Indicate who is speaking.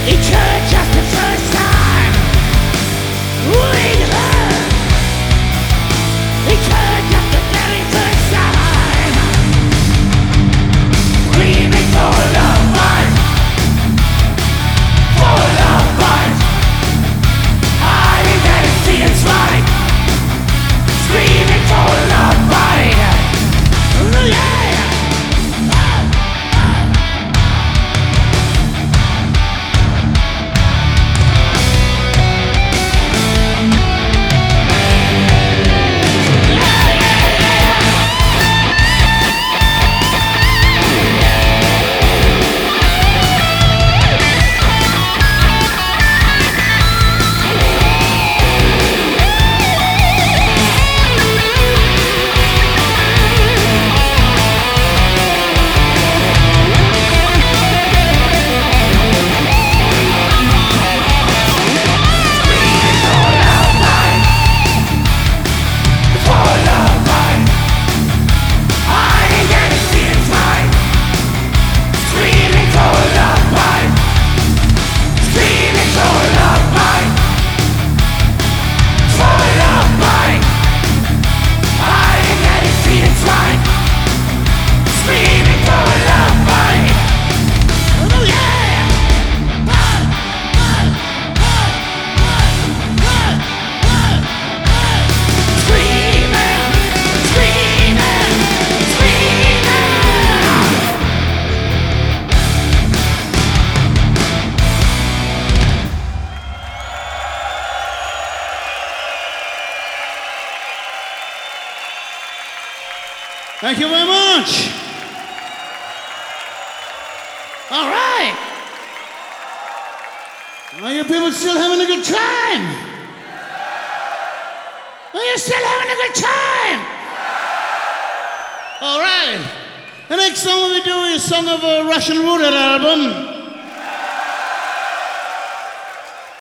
Speaker 1: It could just the first time we'd heard. It could just the very first time. Screaming for love, fight. For love, fight. Hiding that it's the inside. Screaming for love, fight. Yeah.
Speaker 2: Thank you very much.
Speaker 1: All right.
Speaker 2: Are you people still having a good time?
Speaker 1: Are you still having a good time?
Speaker 2: All right. The next song we'll be doing is a song of a Russian Roulette album.